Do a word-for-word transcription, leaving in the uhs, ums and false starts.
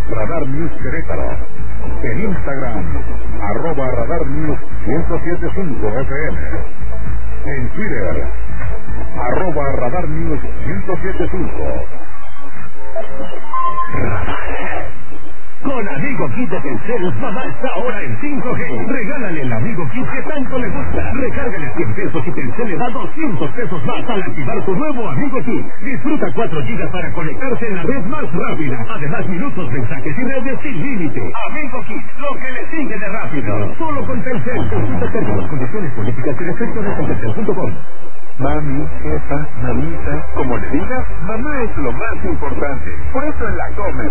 Radar News Querétaro. En Instagram, arroba Radar News ciento siete punto cinco F M. En Twitter, arroba Radar News ciento siete punto cinco. Con Amigo Kit de Telcel, mamá está ahora en cinco G. Regálale el Amigo Kit que tanto le gusta. Recárgale cien pesos y Telcel le da doscientos pesos más al activar tu nuevo Amigo Kit. Disfruta cuatro gigas para conectarse en la red más rápida. Además, minutos, mensajes y redes sin límite. Amigo Kit, lo que le sigue de rápido. Solo con Telcel. Consulta términos, condiciones, políticas y restricciones en telcel punto com. Mami, jefa, mamita, como le digas, mamá es lo más importante. Por eso en la Comer